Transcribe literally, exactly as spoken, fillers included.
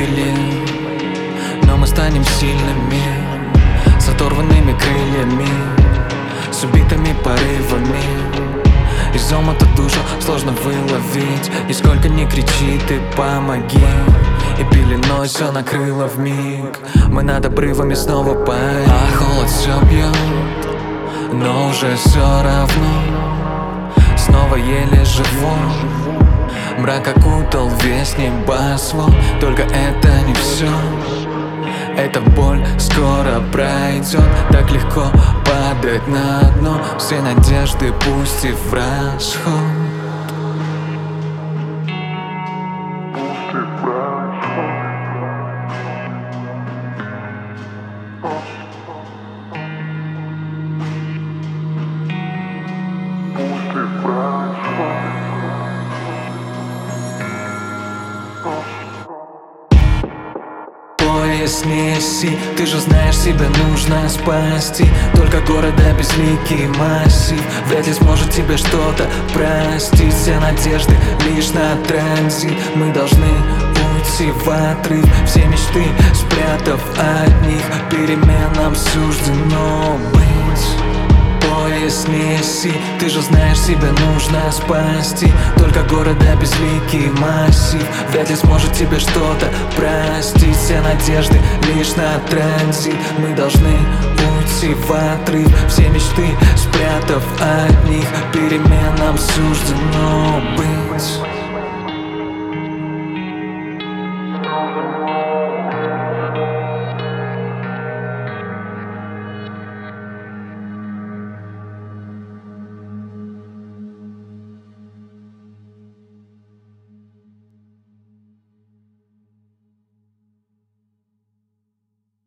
погибели, но мы станем сильными, с оторванными крыльями, с убитыми порывами. Из омута душу сложно выловить, и сколько ни кричи, ты помоги. И пеленой все накрыло вмиг. Мы над обрывами снова парим, а холод все бьет, но уже все равно. Снова еле живу, мрак окутал весь небосвод. Только это не все, эта боль скоро пройдет. Так легко падать на дно, все надежды пустив в расход. Поезд неси, ты же знаешь, себя нужно спасти. Только города безликий массив вряд ли сможет тебе что-то простить. Все надежды лишь на транзит. Мы должны уйти в отрыв, все мечты спрятав от них. Переменам суждено быть. Поезд неси, ты же знаешь, себя нужно спасти. Только города безликий массив вряд ли сможет тебе что-то простить. Все надежды лишь на транзит. Мы должны уйти в отрыв, все мечты спрятав от них. Переменам суждено быть.